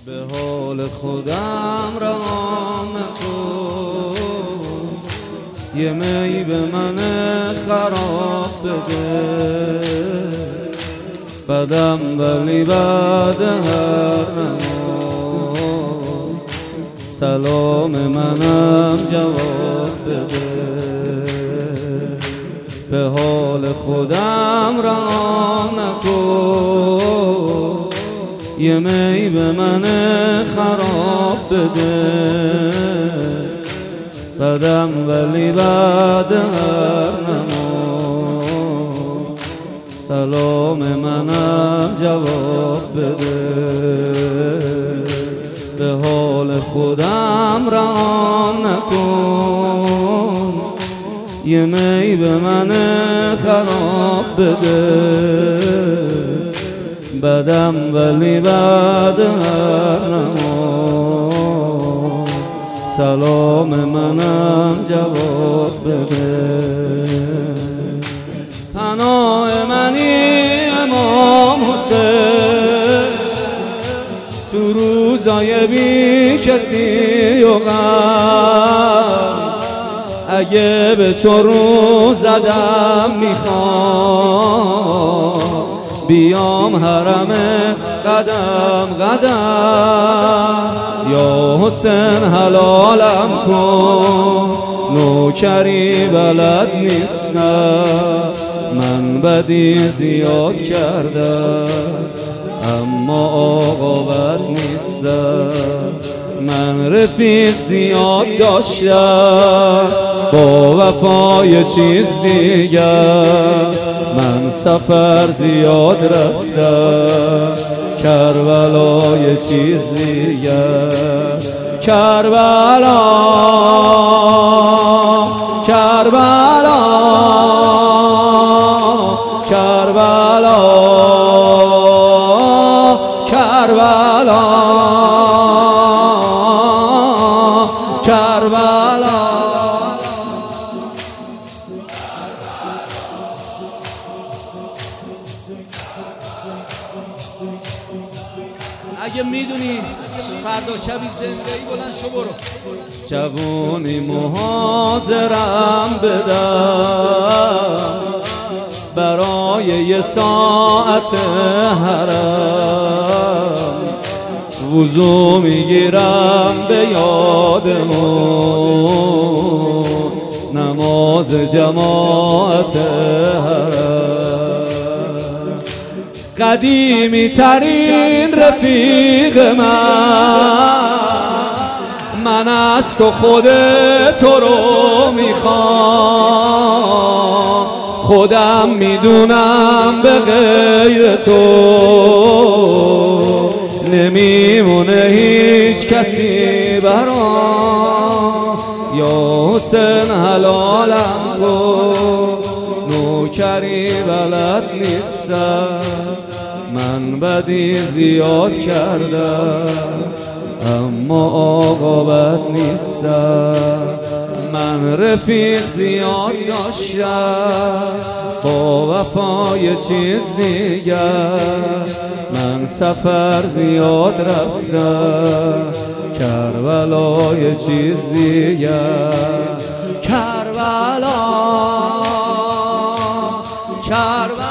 به حال خودم رام کن، یه می به من خراب بده، بدم ولی بعد هر نماز سلام منم جواب بده. به حال خودم رام نکن، یه می به من خراب بده، بدم ولی بعد هر نماز سلام منم جواب بده. به حال خودم رام نکن، یه می به من خراب بده، بدم ولی بعد هر نماز سلام منم جواب بده. پناه منی امام حسین، تو روزای بی کسی و غم، اگه به تو رو زدم میخوام بیام حرم قدم قدم، یا حسین حلالم کن، نوکری بلد نیستم، من بدی زیاد کردم اما آقا بد نیستم، من رفیق زیاد داشتم با وفای چیز دیگر، من سفر زیاد رفتم کربلا یه چیز دیگر. کربلا کربلا کربلا کربلا کربلا. اگه میدونی فردا شبی زندگی بلند شو برو. جوونی محاضرم بدم برای یه ساعت حرم، وضو میگیرم به یادمون نماز جماعت حرم. قدیمی ترین رفیق من از تو خود تو رو میخوام، خودم میدونم به غیر تو نمیمونه هیچ کسی برام، یا حسین حلالم کن، نوکری بلد نیستم، من بدی زیاد کردم اما آقا بد نیستم، من رفیق زیاد داشتم با وفای چیز دیگر، من سفر زیاد رفتم کربلا یه چیز دیگر. کربلا کربلا